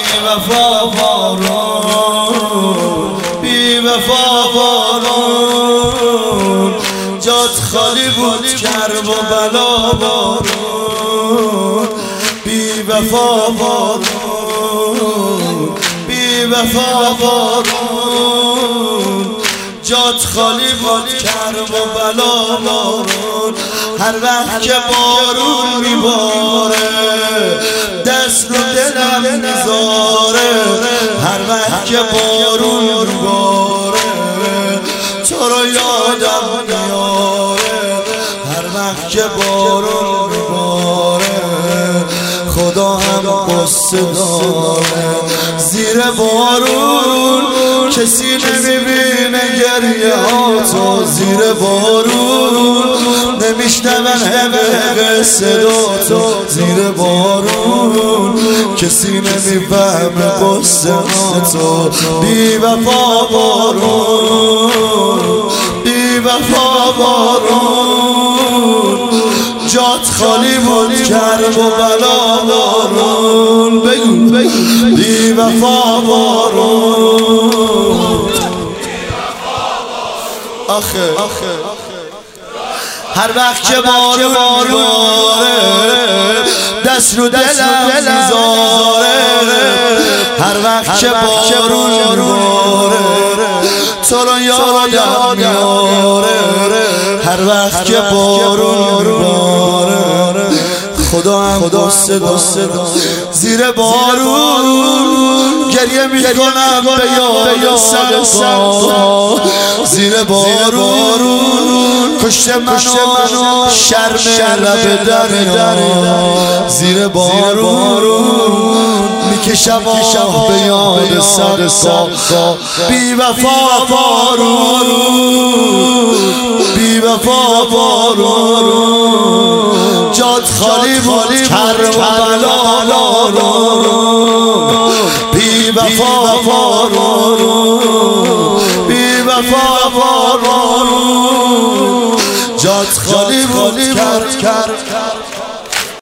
وفا بارون، بی وفا بارون، جات خالی بود کرب و بلا بارون، بی وفا بارون، بی وفا بارون، جات خالی بود کرب و بلا بارون. هر وقت که بارون میباره دست رو دلم میذاره، هر وقت که بارون میباره تو رو یادم میاره، هر وقت که بارون میباره خدا هم قصه داره. زیر بارون کسی نمیبینه گریه ها تو، زیر بارون نمیشنون همه صدا تو، زیر بارون کسی نمیفهمه قصه ها تو. بی وفا بارون، بی وفا بارون، جات خالی بود کرب و بلا بارون، بی وفا بارون. آخه هر وقت که بارون دست رو دلم میذاره، هر وقت که بارون تو رو یادم میاره، هر وقت که بارون خدا هم قصه داره. زیر بارون گریه میکنم به یاد صدقا، زیر بارون کشته منو شرم لب دریا، زیر بارون میکشم آه به یاد صدقا. بی وفا بارون، بی وفا بارون، جات خالی بود کرب و بلا بارون، بی وفا بارون، بی وفا بارون، جات خالی بود کرب